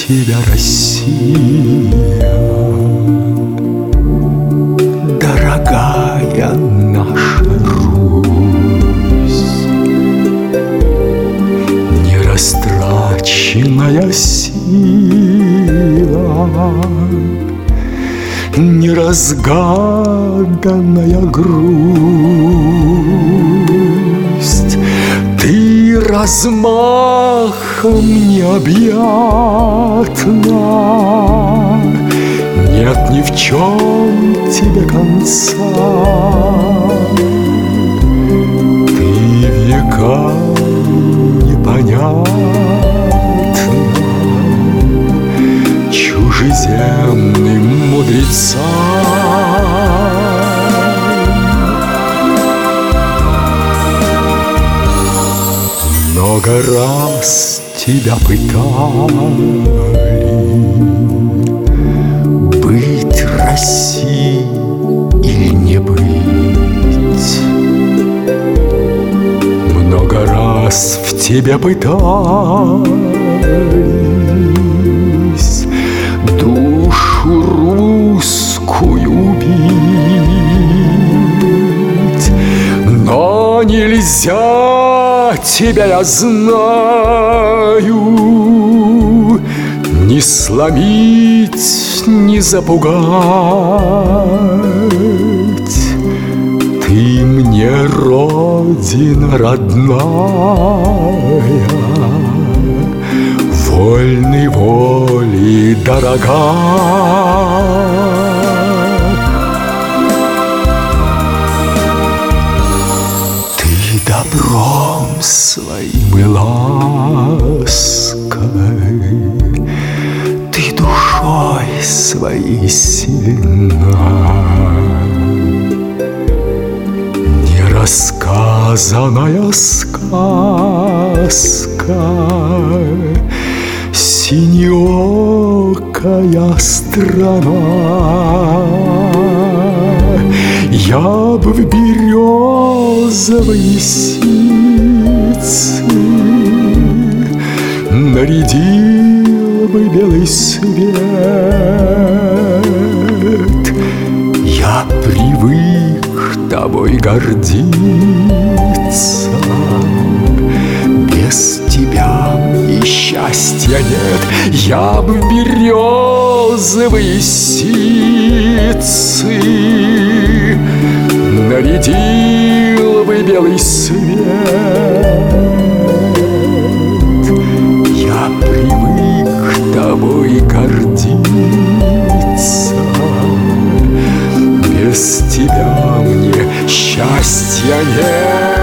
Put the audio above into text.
тебя, Россия, дорогая наша Русь, нерастраченная сила, неразгаданная грусть. Ты размахом необъятна, нет ни в чем тебе конца. Ты векам непонятна чужеземным мудрецам. Много раз тебя пытали быть Россией или не быть. Много раз в тебе пытались душу русскую убить, но нельзя тебя, я знаю, ни сломить, ни запугать. Ты мне родина родная, вольной воли дорога. Ты добром своим и лаской, ты душой своей сильна. Нерассказанная сказка, синеокая страна. Я бы в березовые ситцы нарядил бы белый свет. Я привык тобой гордиться, без тебя мне счастья нет. Я бы в березовые ситцы нарядил бы белый свет. Я привык тобой гордиться, без тебя мне счастья нет.